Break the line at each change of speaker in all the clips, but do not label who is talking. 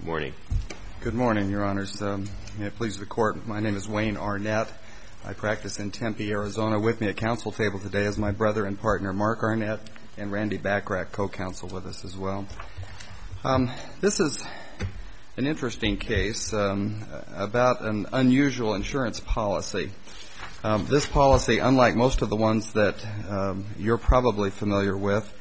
Good morning.
Good morning, Your Honors. May it please the Court, my name is Wayne Arnett. I practice in Tempe, Arizona. With me at counsel table today is my brother and partner, Mark Arnett, and Randy Backrack, co-counsel with us as well. This is an interesting case about an unusual insurance policy. This policy, unlike most of the ones that you're probably familiar with,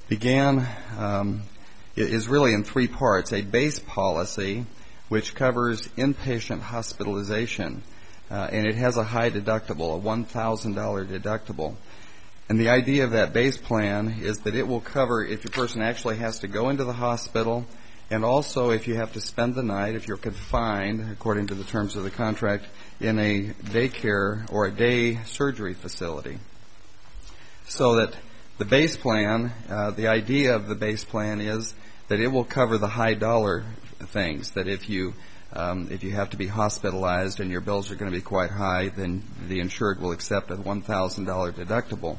is really in three parts. A base policy, which covers inpatient hospitalization, and it has a high deductible, a $1,000 deductible. And the idea of that base plan is that it will cover if your person actually has to go into the hospital, and also if you have to spend the night, if you're confined, according to the terms of the contract, in a daycare or a day surgery facility. So that the base plan, the idea of the base plan is that it will cover the high dollar things, that if you have to be hospitalized and your bills are going to be quite high, then the insured will accept a $1,000 deductible.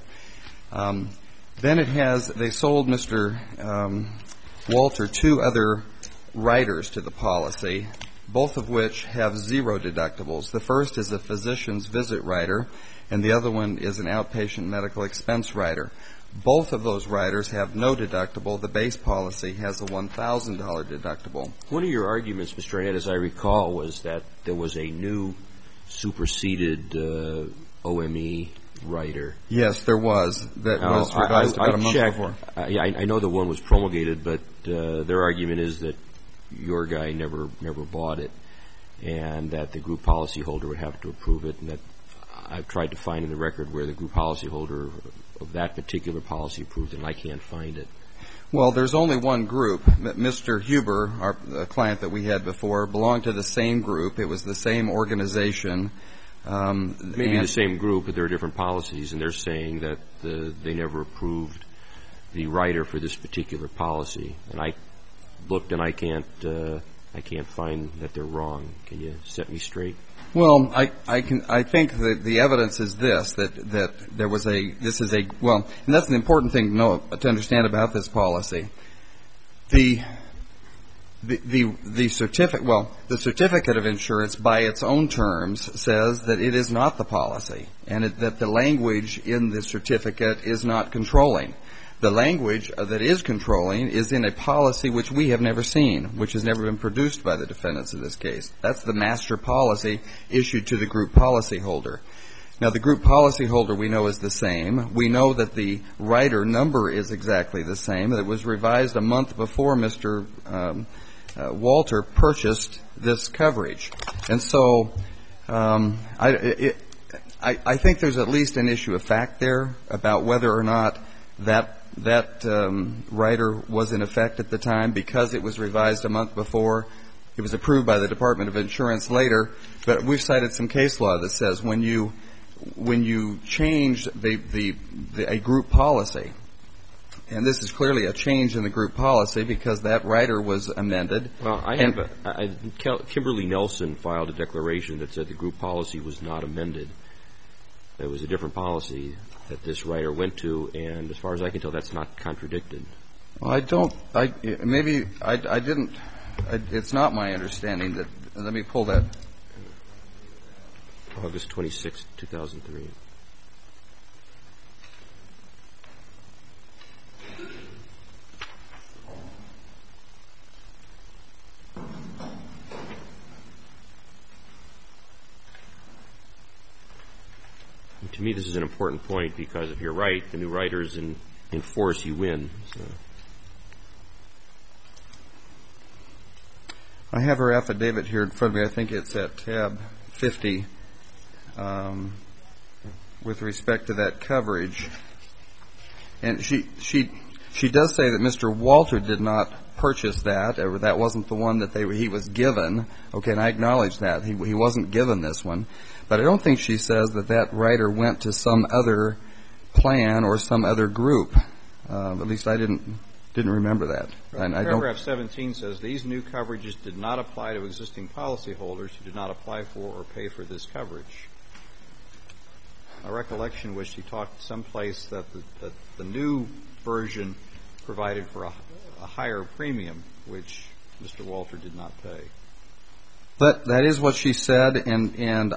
Then they sold Mr. Walter two other riders to the policy, both of which have zero deductibles. The first is a physician's visit rider, and the other one is an outpatient medical expense rider. Both of those riders have no deductible. The base policy has a $1,000 deductible.
One of your arguments, Mr. Arnett, as I recall, was that there was a new superseded OME rider.
Yes, there was. That was revised about a month before.
I know the one was promulgated, but their argument is that your guy never bought it, and that the group policyholder would have to approve it, and that I've tried to find in the record where the group policyholder of that particular policy approved it, and I can't find it.
Well, there's only one group. Mr. Huber, our client that we had before, belonged to the same group. It was the same organization.
Maybe the same group, but there are different policies, and they're saying that they never approved the rider for this particular policy. And I looked, and I can't find that they're wrong. Can you set me straight?
Well, I think that the evidence is this, that there was and that's an important thing to understand about this policy. The certificate of insurance by its own terms says that it is not the policy, and that the language in the certificate is not controlling. The language that is controlling is in a policy which we have never seen, which has never been produced by the defendants in this case. That's the master policy issued to the group policyholder. Now, the group policyholder we know is the same. We know that the rider number is exactly the same. It was revised a month before Mr. Walter purchased this coverage. And so I think there's at least an issue of fact there about whether or not that rider was in effect at the time, because it was revised a month before. It was approved by the Department of Insurance later. But we've cited some case law that says when you change a group policy, and this is clearly a change in the group policy because that rider was amended.
Well, Kimberly Nelson filed a declaration that said the group policy was not amended. It was a different policy that this rider went to, and as far as I can tell, that's not contradicted.
Well, it's not my understanding that, let me pull that.
August 26, 2003. And to me, this is an important point, because if you're right, the new rider's in force, you win. So.
I have her affidavit here in front of me. I think it's at tab 50 with respect to that coverage. And she does say that Mr. Walter did not purchase that, or that wasn't the one that he was given. Okay, and I acknowledge that. He wasn't given this one. But I don't think she says that rider went to some other plan or some other group. At least I didn't remember that. And
Paragraph 17 says these new coverages did not apply to existing policyholders who did not apply for or pay for this coverage. My recollection was she talked someplace that the new version provided for a higher premium, which Mr. Walter did not pay.
That is what she said, and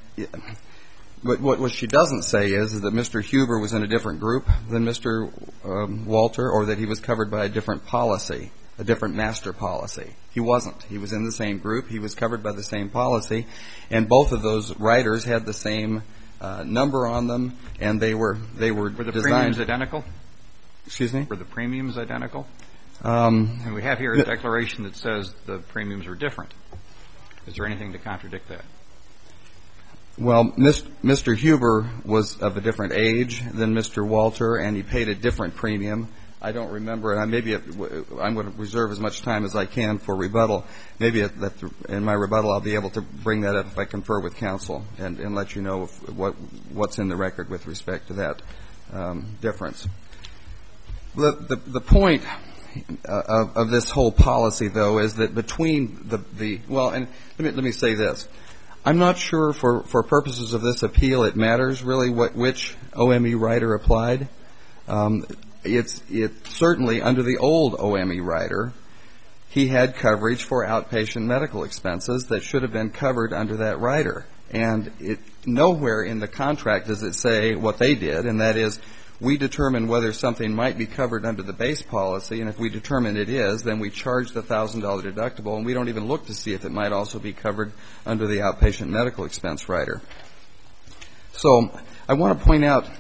what she doesn't say is that Mr. Huber was in a different group than Mr. Walter, or that he was covered by a different policy, a different master policy. He wasn't. He was in the same group. He was covered by the same policy, and both of those riders had the same number on them, and they were
Were the premiums identical?
Excuse me?
Were the premiums identical? And we have here a declaration that says the premiums are different. Is there anything to contradict that?
Well, Mr. Huber was of a different age than Mr. Walter, and he paid a different premium. I don't remember, and I'm going to reserve as much time as I can for rebuttal. Maybe in my rebuttal I'll be able to bring that up if I confer with counsel and let you know what's in the record with respect to that difference. The point of this whole policy, though, is that between and let me say this. I'm not sure for purposes of this appeal it matters really which OME rider applied. It's certainly under the old OME rider, he had coverage for outpatient medical expenses that should have been covered under that rider. And nowhere in the contract does it say what they did, and that is we determine whether something might be covered under the base policy, and if we determine it is, then we charge the $1,000 deductible, and we don't even look to see if it might also be covered under the outpatient medical expense rider. So I want to point out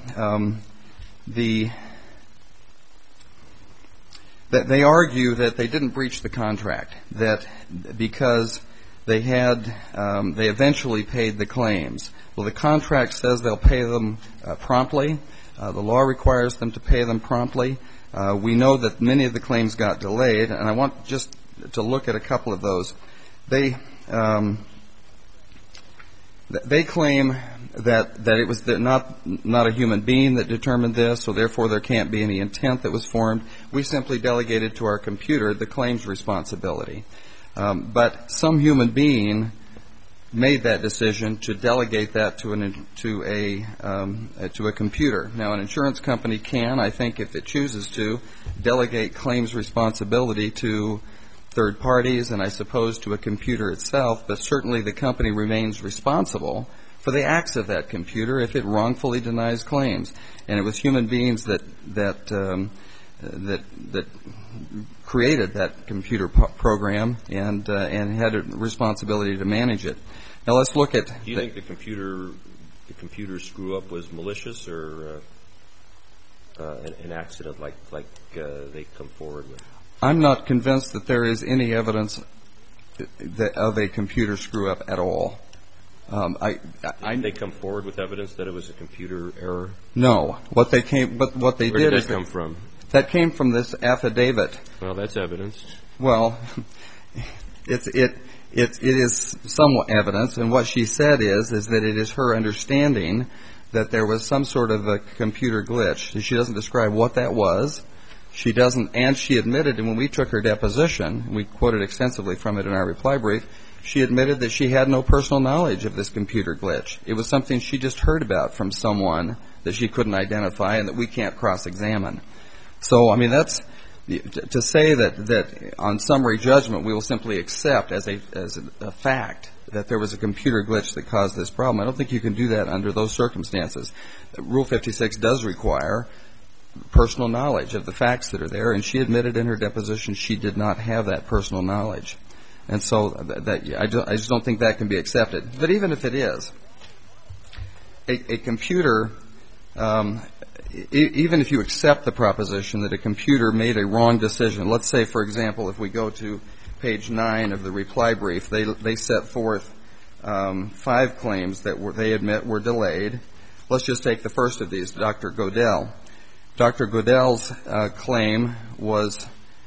that they argue that they didn't breach the contract, that because they eventually paid the claims. Well, the contract says they'll pay them promptly. The law requires them to pay them promptly. We know that many of the claims got delayed, and I want just to look at a couple of those. They claim that it was not a human being that determined this, so therefore there can't be any intent that was formed. We simply delegated to our computer the claims responsibility. But some human being made that decision to delegate that to a computer. Now, an insurance company can, I think, if it chooses to, delegate claims responsibility to third parties and I suppose to a computer itself, but certainly the company remains responsible for the acts of that computer if it wrongfully denies claims. And it was human beings that created that computer program and had a responsibility to manage it. Now let's look at.
Do you think the computer screw up was malicious or an accident like they come forward with?
I'm not convinced that there is any evidence of a computer screw up at all.
Did they come forward with evidence that it was a computer error?
No. What they did
Where did that come from?
That came from this affidavit.
Well, that's evidence.
Well, it is somewhat evidence, and what she said is that it is her understanding that there was some sort of a computer glitch. She doesn't describe what that was. She doesn't, and she admitted, and when we took her deposition, we quoted extensively from it in our reply brief, she admitted that she had no personal knowledge of this computer glitch. It was something she just heard about from someone that she couldn't identify and that we can't cross-examine. So, I mean, that's to say that on summary judgment we will simply accept as a fact that there was a computer glitch that caused this problem. I don't think you can do that under those circumstances. Rule 56 does require personal knowledge of the facts that are there, and she admitted in her deposition she did not have that personal knowledge. And so I just don't think that can be accepted. But even if it is, a computer, even if you accept the proposition that a computer made a wrong decision, let's say, for example, if we go to page 9 of the reply brief, they set forth 5 claims that they admit were delayed. Let's just take the first of these, Dr. Godell. Dr. Godell's claim was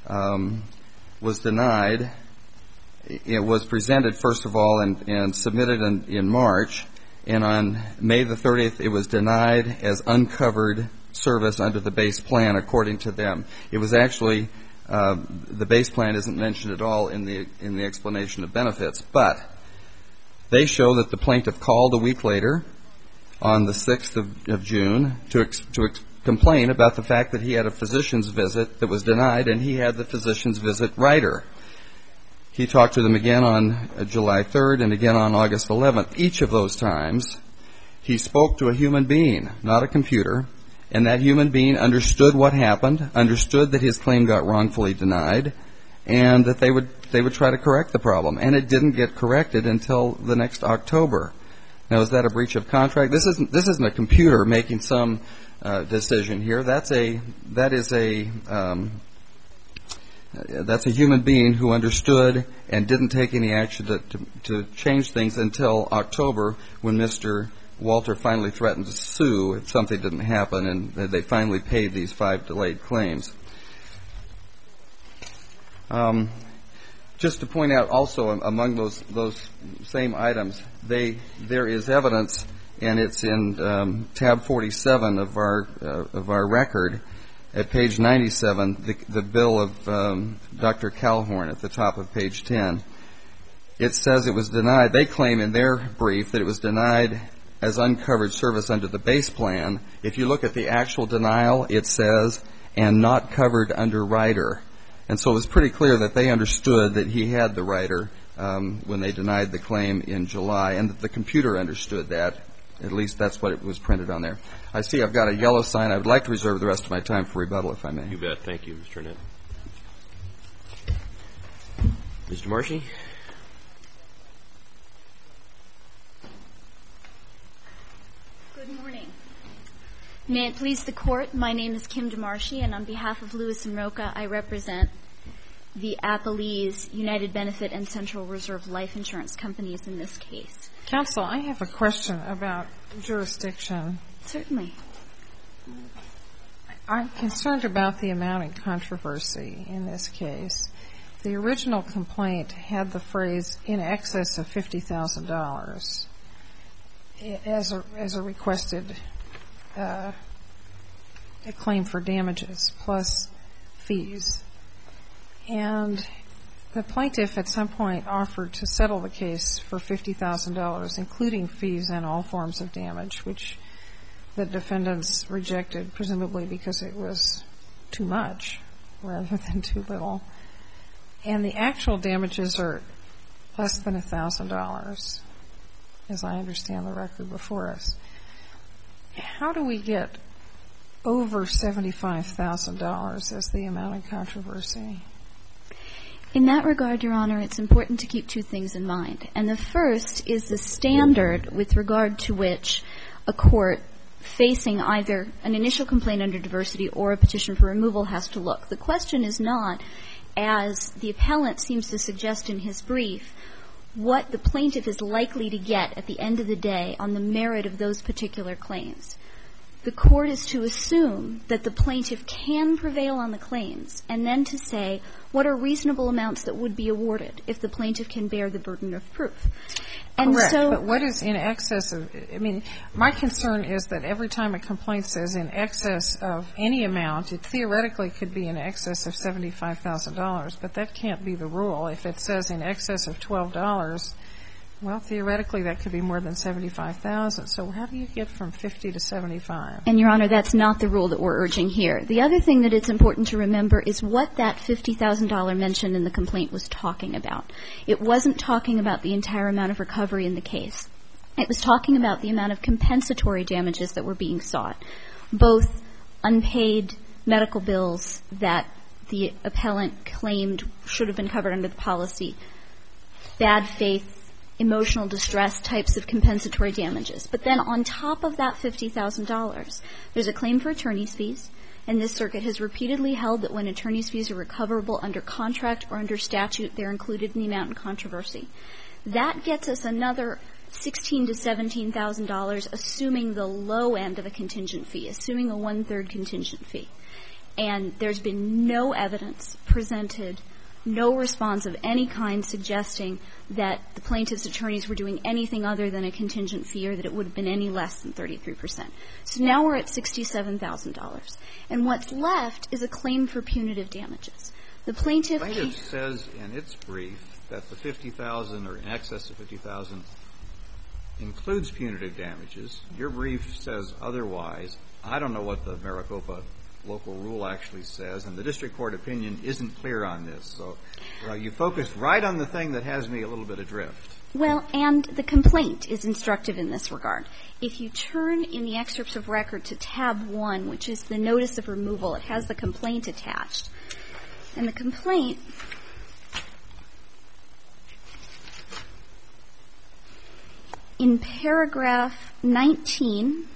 denied. It was presented, first of all, and submitted in March. And on May the 30th, it was denied as uncovered service under the base plan, according to them. It was actually, the base plan isn't mentioned at all in the explanation of benefits. But they show that the plaintiff called a week later, on the 6th of June, to complain about the fact that he had a physician's visit that was denied, and he had the physician's visit rider. He talked to them again on July 3rd and again on August 11th. Each of those times, he spoke to a human being, not a computer, and that human being understood what happened, understood that his claim got wrongfully denied, and that they would try to correct the problem. And it didn't get corrected until the next October. Now, is that a breach of contract? This isn't a computer making some decision here. That's a human being who understood and didn't take any action to change things until October, when Mr. Walter finally threatened to sue if something didn't happen, and they finally paid these 5 delayed claims. Just to point out also, among those same items, there is evidence, and it's in tab 47 of our record. At page 97, the bill of Dr. Calhorn at the top of page 10, it says it was denied. They claim in their brief that it was denied as uncovered service under the base plan. If you look at the actual denial, it says, and not covered under rider. And so it was pretty clear that they understood that he had the rider when they denied the claim in July, and that the computer understood that. At least that's what it was printed on there. I see I've got a yellow sign. I would like to reserve the rest of my time for rebuttal, if I may.
You bet. Thank you, Mr. Arnett. Mr. Marcy?
Good morning. May it please the Court, my name is Kim DeMarchi, and on behalf of Lewis and Rocha, I represent the Appalese United Benefit and Central Reserve Life Insurance Companies in this case.
Counsel, I have a question about jurisdiction.
Certainly.
I'm concerned about the amount of controversy in this case. The original complaint had the phrase in excess of $50,000 as a requested a claim for damages plus fees. And the plaintiff at some point offered to settle the case for $50,000, including fees and all forms of damage, which the defendants rejected, presumably because it was too much rather than too little. And the actual damages are less than $1,000, as I understand the record before us. How do we get over $75,000 as the amount of controversy?
In that regard, Your Honor, it's important to keep two things in mind. And the first is the standard with regard to which a court facing either an initial complaint under diversity or a petition for removal has to look. The question is not, as the appellant seems to suggest in his brief, what the plaintiff is likely to get at the end of the day on the merit of those particular claims. The court is to assume that the plaintiff can prevail on the claims, and then to say what are reasonable amounts that would be awarded if the plaintiff can bear the burden of proof. And
correct,
so,
but what is in excess of, I mean, my concern is that every time a complaint says in excess of any amount, it theoretically could be in excess of $75,000, but that can't be the rule. If it says in excess of $12, well, theoretically that could be more than $75,000. So how do you get from 50 to 75?
And, Your Honor, that's not the rule that we're urging here. The other thing that it's important to remember is what that $50,000 mentioned in the complaint was talking about. It wasn't talking about the entire amount of recovery in the case. It was talking about the amount of compensatory damages that were being sought, both unpaid medical bills that the appellant claimed should have been covered under the policy, bad faith, emotional distress types of compensatory damages. But then on top of that $50,000, there's a claim for attorney's fees, and this circuit has repeatedly held that when attorney's fees are recoverable under contract or under statute, they're included in the amount in controversy. That gets us another $16,000 to $17,000, assuming the low end of a contingent fee, assuming a one-third contingent fee. And there's been no evidence presented, no response of any kind suggesting that the plaintiff's attorneys were doing anything other than a contingent fee or that it would have been any less than 33%. So now we're at $67,000. And what's left is a claim for punitive damages. The plaintiff
says in its brief that the $50,000 or in excess of $50,000 includes punitive damages. Your brief says otherwise. I don't know what the Maricopa local rule actually says, and the district court opinion isn't clear on this. So you focused right on the thing that has me a little bit adrift.
Well, and the complaint is instructive in this regard. If you turn in the excerpts of record to tab 1, which is the notice of removal, it has the complaint attached. And the complaint in paragraph 19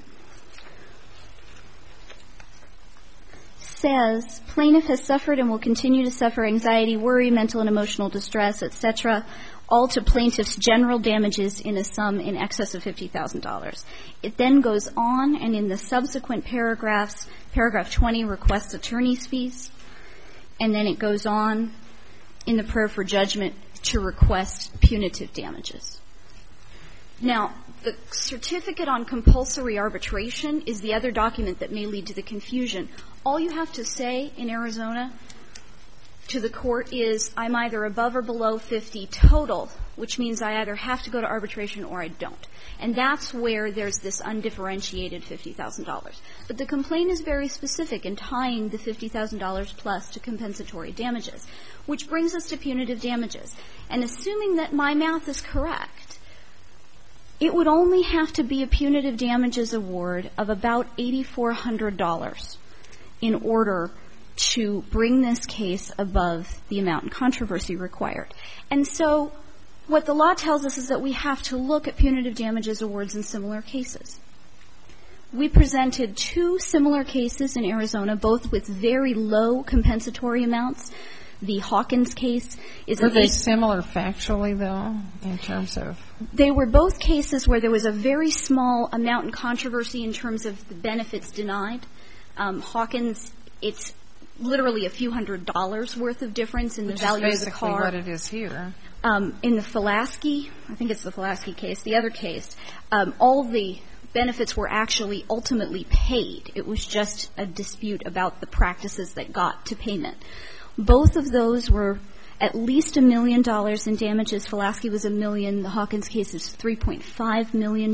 says, plaintiff has suffered and will continue to suffer anxiety, worry, mental and emotional distress, etc., all to plaintiff's general damages in a sum in excess of $50,000. It then goes on, and in the subsequent paragraphs, paragraph 20 requests attorney's fees, and then it goes on in the prayer for judgment to request punitive damages. Now, the certificate on compulsory arbitration is the other document that may lead to the confusion. All you have to say in Arizona to the court is, I'm either above or below 50 total, which means I either have to go to arbitration or I don't. And that's where there's this undifferentiated $50,000. But the complaint is very specific in tying the $50,000 plus to compensatory damages, which brings us to punitive damages. And assuming that my math is correct, it would only have to be a punitive damages award of about $8,400 in order to bring this case above the amount in controversy required. And so what the law tells us is that we have to look at punitive damages awards in similar cases. We presented 2 similar cases in Arizona, both with very low compensatory amounts. The Hawkins case is
Were they similar factually, though, in terms of?
They were both cases where there was a very small amount in controversy in terms of the benefits denied. Hawkins, it's literally a few $100s worth of difference in the value of the car.
Which is basically what it is here.
In the Fulaski, I think it's the Fulaski case, the other case, all the benefits were actually ultimately paid. It was just a dispute about the practices that got to payment. Both of those were at least $1 million in damages. Fulaski was $1 million. The Hawkins case is $3.5 million.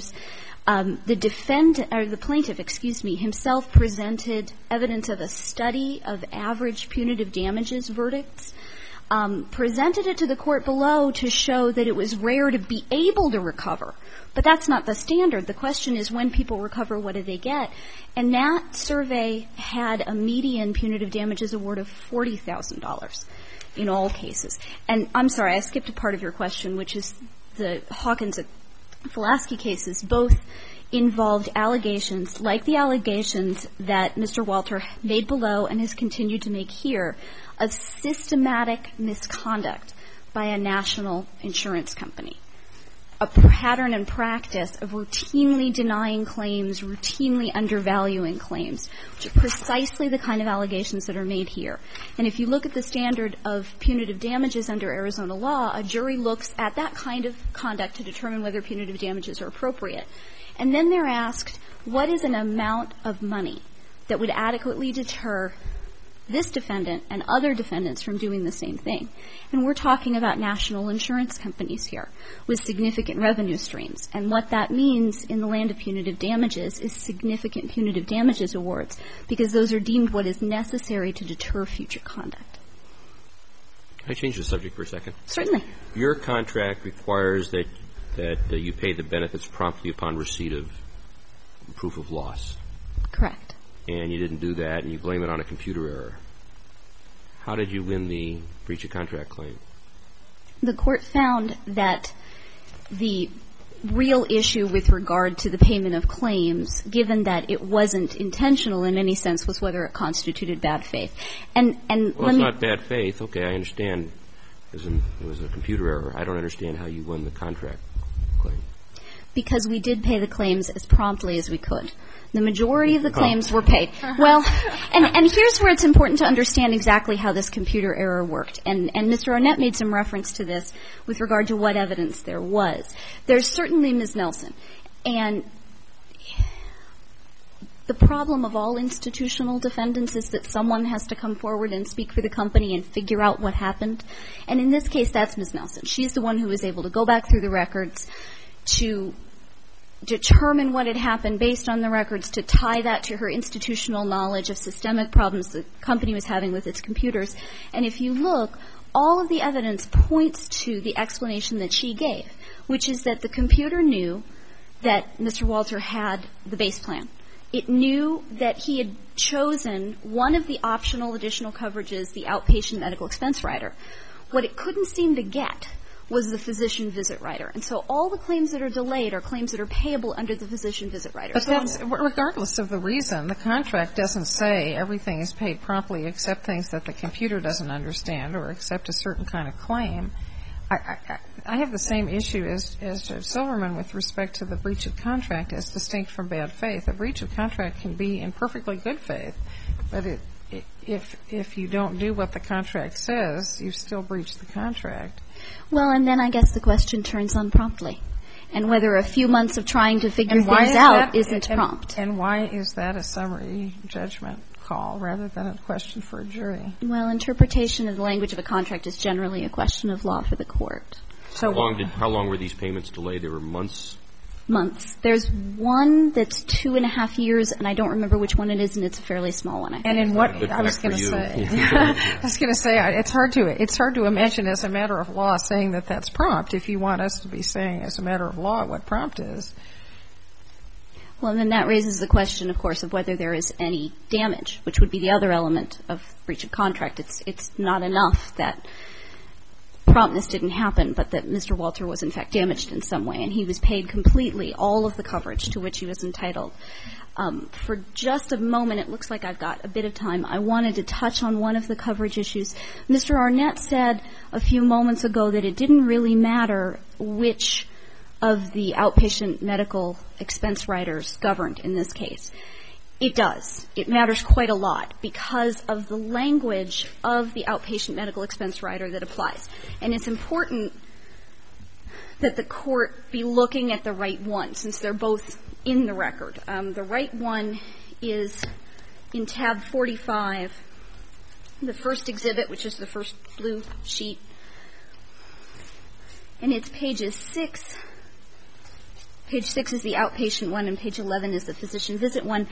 The plaintiff, himself presented evidence of a study of average punitive damages verdicts, presented it to the court below to show that it was rare to be able to recover. But that's not the standard. The question is, when people recover, what do they get? And that survey had a median punitive damages award of $40,000 in all cases. And I'm sorry, I skipped a part of your question, which is the Hawkins and Fulaski cases both involved allegations, like the allegations that Mr. Walter made below and has continued to make here, of systematic misconduct by a national insurance company. A pattern and practice of routinely denying claims, routinely undervaluing claims, which are precisely the kind of allegations that are made here. And if you look at the standard of punitive damages under Arizona law, a jury looks at that kind of conduct to determine whether punitive damages are appropriate. And then they're asked, what is an amount of money that would adequately deter this defendant and other defendants from doing the same thing? And we're talking about national insurance companies here with significant revenue streams. And what that means in the land of punitive damages is significant punitive damages awards, because those are deemed what is necessary to deter future conduct.
Can I change the subject for a second?
Certainly.
Your contract requires that you pay the benefits promptly upon receipt of proof of loss.
Correct.
And you didn't do that, and you blame it on a computer error. How did you win the breach of contract claim?
The court found that the real issue with regard to the payment of claims, given that it wasn't intentional in any sense, was whether it constituted bad faith. And
well, it's not bad faith. Okay, I understand it was a computer error. I don't understand how you won the contract claim.
Because we did pay the claims as promptly as we could. The majority of the claims were paid. Well, and here's where it's important to understand exactly how this computer error worked. And Mr. Arnett made some reference to this with regard to what evidence there was. There's certainly Ms. Nelson. And the problem of all institutional defendants is that someone has to come forward and speak for the company and figure out what happened. And in this case, that's Ms. Nelson. She's the one who was able to go back through the records to determine what had happened based on the records, to tie that to her institutional knowledge of systemic problems the company was having with its computers. And if you look, all of the evidence points to the explanation that she gave, which is that the computer knew that Mr. Walter had the base plan. It knew that he had chosen one of the optional additional coverages, the outpatient medical expense rider. What it couldn't seem to get was the physician visit rider. And so all the claims that are delayed are claims that are payable under the physician visit rider.
But that's, regardless of the reason, the contract doesn't say everything is paid promptly except things that the computer doesn't understand or accept a certain kind of claim. I have the same issue as Judge Silverman with respect to the breach of contract as distinct from bad faith. A breach of contract can be in perfectly good faith, but if you don't do what the contract says, you still breach the contract.
Well, and then I guess the question turns on promptly, and whether a few months of trying to figure things out isn't prompt.
And why is that a summary judgment call rather than a question for a jury?
Well, interpretation of the language of a contract is generally a question of law for the court.
So how long were these payments delayed? They were months?
Months. There's one that's 2.5 years, and I don't remember which one it is, and it's a fairly small one.
And in what I was going to say, it's hard to imagine as a matter of law saying that that's prompt. If you want us to be saying as a matter of law what prompt is.
Well, and then that raises the question, of course, of whether there is any damage, which would be the other element of breach of contract. It's not enough that promptness didn't happen, but that Mr. Walter was in fact damaged in some way, and he was paid completely all of the coverage to which he was entitled. For just a moment, it looks like I've got a bit of time. I wanted to touch on one of the coverage issues. Mr. Arnett said a few moments ago that it didn't really matter which of the outpatient medical expense riders governed in this case. It does. It matters quite a lot because of the language of the outpatient medical expense rider that applies. And it's important that the court be looking at the right one, since they're both in the record. The right one is in tab 45, the first exhibit, which is the first blue sheet. And it's pages 6. Page 6 is the outpatient one, and page 11 is the physician visit one.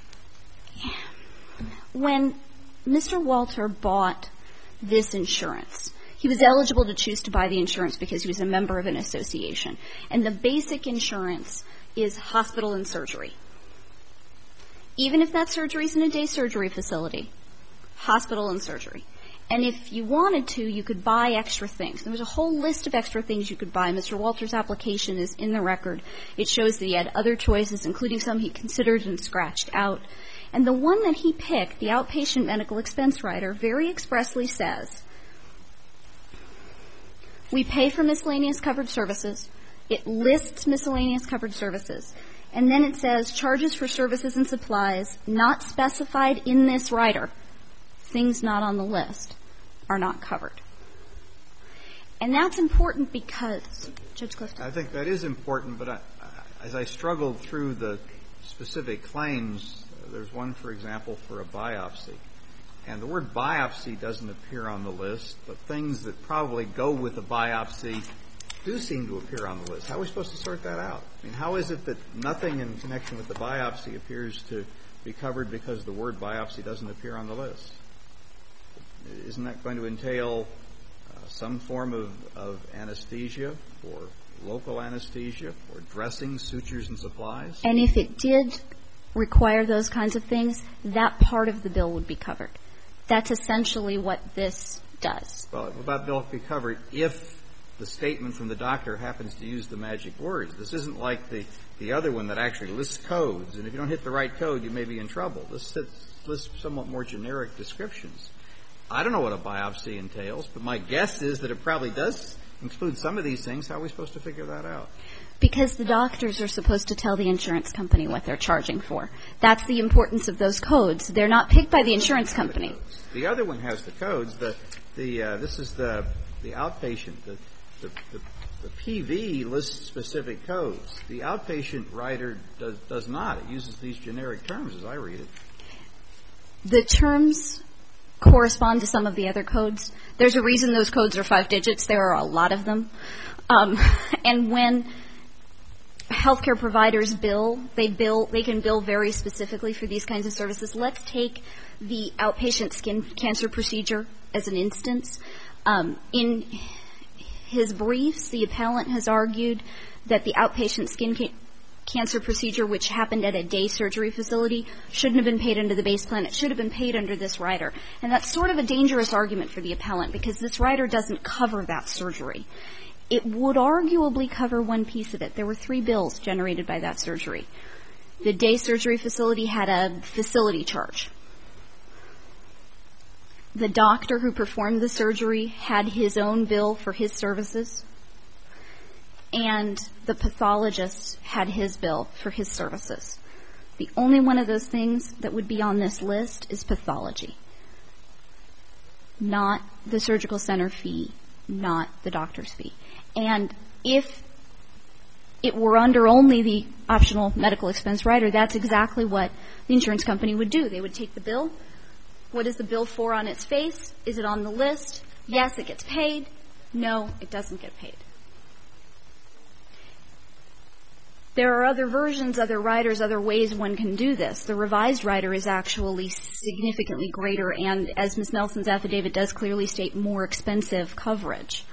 When Mr. Walter bought this insurance, he was eligible to choose to buy the insurance because he was a member of an association. And the basic insurance is hospital and surgery. Even if that surgery is in a day surgery facility, hospital and surgery. And if you wanted to, you could buy extra things. There was a whole list of extra things you could buy. Mr. Walter's application is in the record. It shows that he had other choices, including some he considered and scratched out. And the one that he picked, the outpatient medical expense rider, very expressly says, we pay for miscellaneous covered services. It lists miscellaneous covered services. And then it says charges for services and supplies not specified in this rider, things not on the list, are not covered. And that's important because, Judge Clifton.
I think that is important, but as I struggled through the specific claims, there's one, for example, for a biopsy. And the word biopsy doesn't appear on the list, but things that probably go with a biopsy do seem to appear on the list. How are we supposed to sort that out? I mean, how is it that nothing in connection with the biopsy appears to be covered because the word biopsy doesn't appear on the list? Isn't that going to entail some form of anesthesia or local anesthesia or dressing, sutures, and supplies?
And if it did require those kinds of things, that part of the bill would be covered. That's essentially what this does.
Well, that bill would be covered if the statement from the doctor happens to use the magic words. This isn't like the other one that actually lists codes, and if you don't hit the right code, you may be in trouble. This lists somewhat more generic descriptions. I don't know what a biopsy entails, but my guess is that it probably does include some of these things. How are we supposed to figure that out?
Because the doctors are supposed to tell the insurance company what they're charging for. That's the importance of those codes. They're not picked by the insurance company.
The other one has the codes. This is the outpatient. The PV lists specific codes. The outpatient rider does not. It uses these generic terms as I read it.
The terms correspond to some of the other codes. There's a reason those codes are 5 digits. There are a lot of them. And when healthcare providers they can bill very specifically for these kinds of services. Let's take the outpatient skin cancer procedure as an instance. In his briefs, the appellant has argued that the outpatient skin cancer procedure, which happened at a day surgery facility, shouldn't have been paid under the base plan. It should have been paid under this rider. And that's sort of a dangerous argument for the appellant because this rider doesn't cover that surgery. It would arguably cover one piece of it. There were 3 bills generated by that surgery. The day surgery facility had a facility charge. The doctor who performed the surgery had his own bill for his services, and the pathologist had his bill for his services. The only one of those things that would be on this list is pathology, not the surgical center fee, not the doctor's fee. And if it were under only the optional medical expense rider, that's exactly what the insurance company would do. They would take the bill. What is the bill for on its face? Is it on the list? Yes, it gets paid. No, it doesn't get paid. There are other versions, other riders, other ways one can do this. The revised rider is actually significantly greater and, as Ms. Nelson's affidavit does clearly state, more expensive coverage.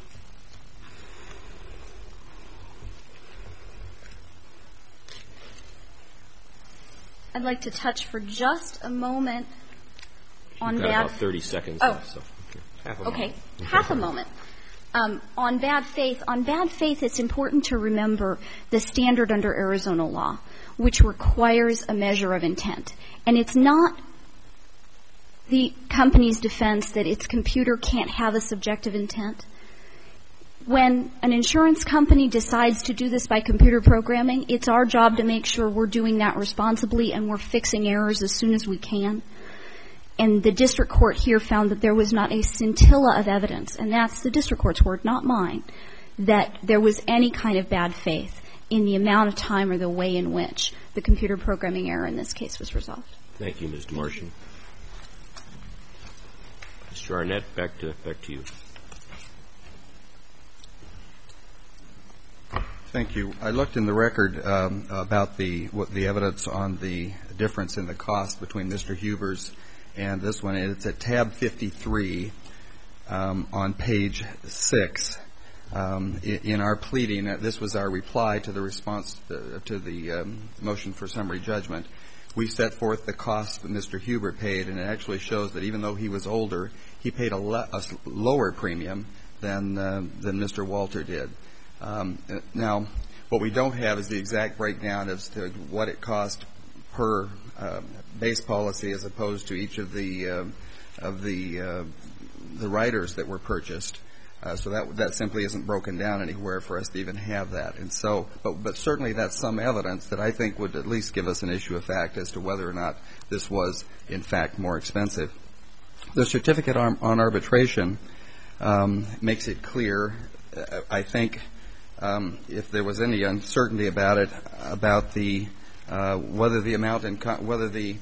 I'd like to touch for just a moment on
You've got about 30 seconds left. So.
Half a moment. On bad faith, it's important to remember the standard under Arizona law, which requires a measure of intent. And it's not the company's defense that its computer can't have a subjective intent. When an insurance company decides to do this by computer programming, it's our job to make sure we're doing that responsibly and we're fixing errors as soon as we can. And the district court here found that there was not a scintilla of evidence, and that's the district court's word, not mine, that there was any kind of bad faith in the amount of time or the way in which the computer programming error in this case was resolved.
Thank you, Ms. DeMartian. Mr. Arnett, back to you.
Thank you. I looked in the record about the evidence on the difference in the cost between Mr. Huber's and this one. It's at tab 53 on page 6. In our pleading, this was our reply to the response to the motion for summary judgment. We set forth the cost that Mr. Huber paid, and it actually shows that even though he was older, he paid a lower premium than Mr. Walter did. Now, what we don't have is the exact breakdown as to what it cost per base policy as opposed to each of the riders that were purchased. So that simply isn't broken down anywhere for us to even have that. And so, but certainly that's some evidence that I think would at least give us an issue of fact as to whether or not this was in fact more expensive. The certificate on arbitration makes it clear, I think, if there was any uncertainty about it, about the whether the amount and whether the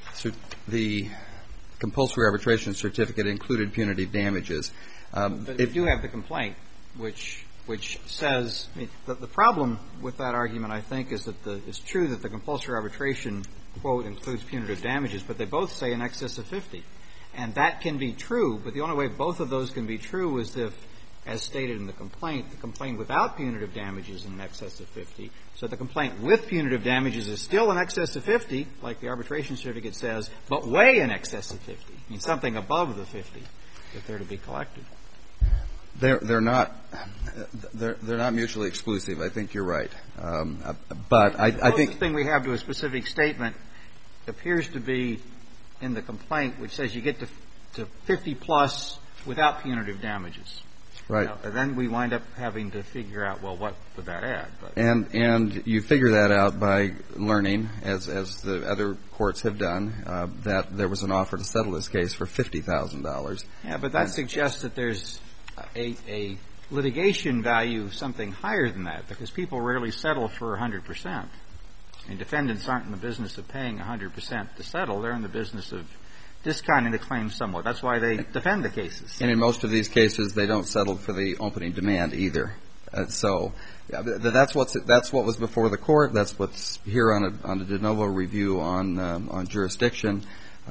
compulsory arbitration certificate included punitive damages.
But you do have the complaint, which says the problem with that argument, I think, is that it's true that the compulsory arbitration quote includes punitive damages, but they both say in excess of 50. And that can be true, but the only way both of those can be true is if, as stated in the complaint without punitive damages in excess of 50. So the complaint with punitive damages is still in excess of 50, like the arbitration certificate says, but way in excess of 50. I mean, something above the 50 if they're to be collected.
They're not mutually exclusive. I think you're right. But I think the closest thing we have to a specific statement appears to be in the complaint, which says you get to 50 plus without punitive damages. Right.
And then we wind up having to figure out, well, what would that add? But
and you figure that out by learning, as the other courts have done, that there was an offer to settle this case for $50,000.
Yeah, but that suggests that there's a litigation value something higher than that, because people rarely settle for 100%. And defendants aren't in the business of paying 100% to settle. They're in the business of discounting the claim somewhat. That's why they defend the cases.
And in most of these cases, they don't settle for the opening demand either. So that's what was before the court. That's what's here on a de novo review on jurisdiction.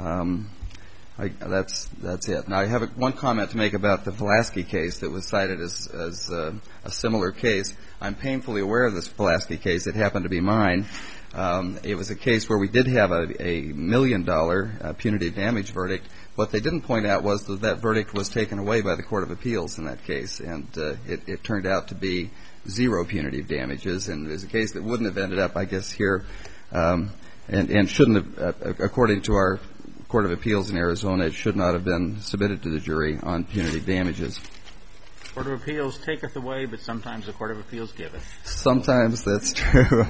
That's it. Now I have one comment to make about the Pulaski case that was cited as a similar case. I'm painfully aware of this Pulaski case. It happened to be mine. It was a case where we did have a $1 million punitive damage verdict. What they didn't point out was that verdict was taken away by the Court of Appeals in that case, and it turned out to be 0 punitive damages. And it was a case that wouldn't have ended up, I guess, here, and shouldn't have, according to our Court of Appeals in Arizona, it should not have been submitted to the jury on punitive damages.
Court of Appeals taketh away, but sometimes the Court of Appeals giveth.
Sometimes that's true.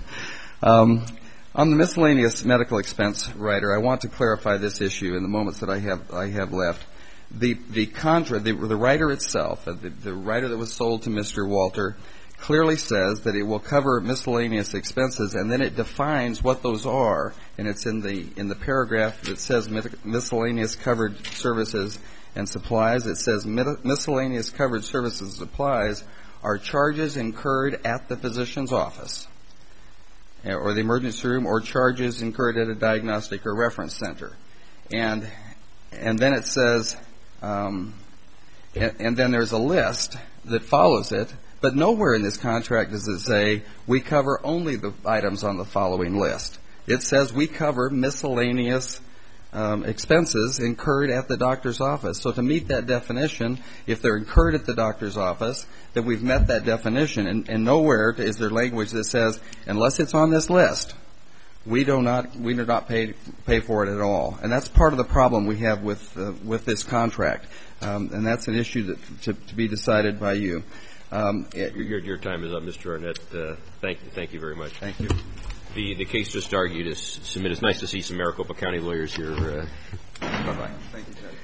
On the miscellaneous medical expense rider, I want to clarify this issue in the moments that I have left. The rider itself, the rider that was sold to Mr. Walter, clearly says that it will cover miscellaneous expenses, and then it defines what those are, and it's in the paragraph that says miscellaneous covered services and supplies. It says miscellaneous covered services and supplies are charges incurred at the physician's office or the emergency room, or charges incurred at a diagnostic or reference center. And then it says, and then there's a list that follows it, but nowhere in this contract does it say we cover only the items on the following list. It says we cover miscellaneous expenses incurred at the doctor's office. So to meet that definition, if they're incurred at the doctor's office, then we've met that definition. And nowhere is there language that says, unless it's on this list, we do not pay for it at all. And that's part of the problem we have with this contract. And that's an issue to be decided by you.
Your time is up, Mr. Arnett. Thank you very much.
Thank you.
The case just argued is submitted. It's nice to see some Maricopa County lawyers here.
Bye-bye. Thank you, Judge.